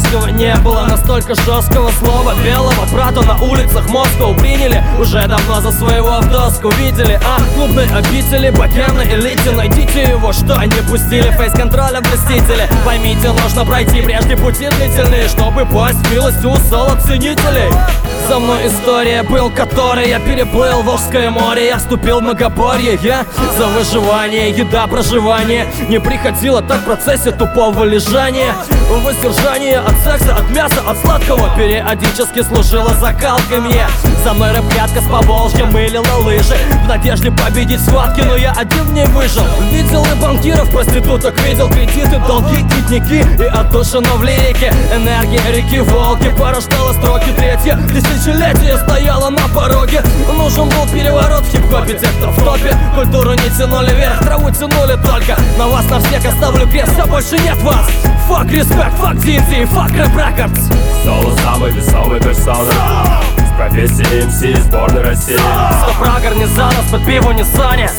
жесткого не было, настолько жесткого слова белого брата на улицах Москвы приняли уже давно за своего в доску. Видели, клубной обители, богемной элите. Найдите его, что не пустили фейс-контроля блюстители. Поймите, нужно пройти прежде пути длительные, чтобы пасть в милость у соло-ценителей. За мной история был, который я переплыл Волжское море. Я вступил в многоборье, я за выживание, еда, проживание. Не приходило так в процессе тупого лежания. Воздержание от секса, от мяса, от сладкого периодически служила закалкой мне. За мной рэп-грядка с Поволжья мылила лыжи в надежде победить схватки, но я один в ней выжил. Видел и банкиров, проституток, видел кредиты, долги, кредники и отдушину в лирике. Энергия реки Волги порождала строки. Третье тысячелетие стояло на пороге. Нужен был переворот в хип-хопе. Те, кто в топе, культуру не тянули вверх, траву тянули только. На вас на всех оставлю крест, все, больше нет вас. Fuck respect, fuck TNT, fuck Rap Records. Соло самый весомый персона с профессией MC сборной России. Стоп организатор под пиво не Саня.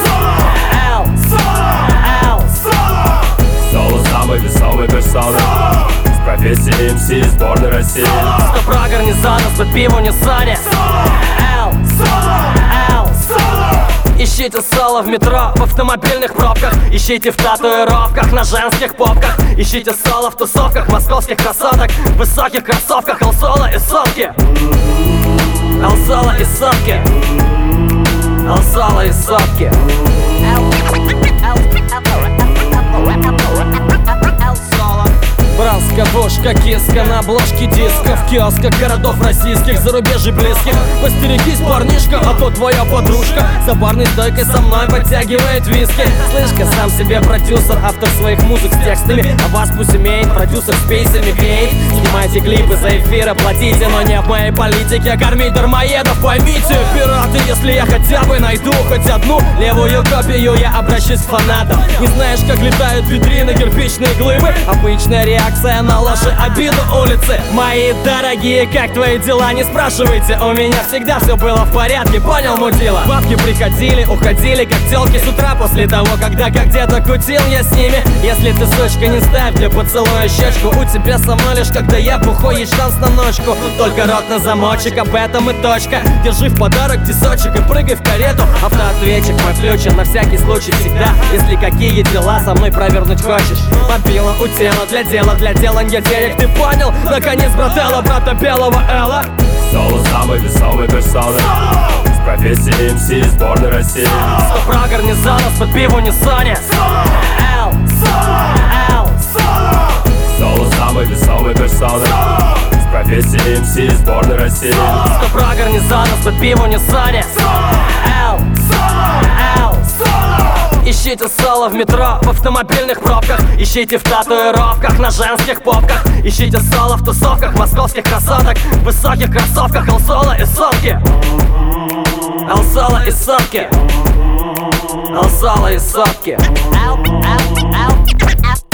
Соло самый весомый персона с профессией MC сборной России. Стоп организатор под пиво не Саня. Ищите соло в метро, в автомобильных пробках. Ищите в татуировках, на женских попках. Ищите соло в тусовках московских красоток, в высоких кроссовках. Эл-соло и сотки, Эл-соло и сотки, Эл-соло и сотки. Бранская бошка, киска на обложке диска. В киосках городов российских, зарубежья близких. Постерегись, парнишка, а то твоя подружка за барной стойкой со мной подтягивает виски. Слышь-ка, сам себе продюсер, автор своих музык с текстами. А вас пусть имеет продюсер с пейсами греет. Снимайте клипы за эфиры, платите, но не в моей политике кормить дармоедов. Поймите, пираты, если я хотя бы найду хоть одну левую копию, я обращусь к фанатам. Не знаешь, как летают витрины, кирпичные глыбы? Обычная реакция на ложь и обиду улицы. Мои дорогие, как твои дела? Не спрашивайте, у меня всегда все было в порядке, понял, мудила? Бабки приходили, уходили, как телки с утра после того, когда как где-то кутил я с ними. Если ты, сучка, не ставь для поцелуя щечку, у тебя со мной лишь когда я бухой, есть шанс на ночку. Только рот на замочек, об этом и точка. Держи в подарок тесочек и прыгай в карету. Автоответчик мой включен на всякий случай всегда. Если какие дела со мной провернуть хочешь. Мобила у тела, для делания денег, ты понял? Наконец, брателло, брата белого Элла. Соло самый весомый персона с профессией MC сборной России. Стоп организатор под пиво не Саня. Соло самый весомый персона с профессией MC сборной России. Стоп организатор под пиво не Саня. Ищите соло в метро, в автомобильных пробках. Ищите в татуировках, на женских попках. Ищите соло в тусовках московских красоток, в высоких кроссовках. Эл-соло и сотки, Эл-соло и сотки, Эл-соло и сотки.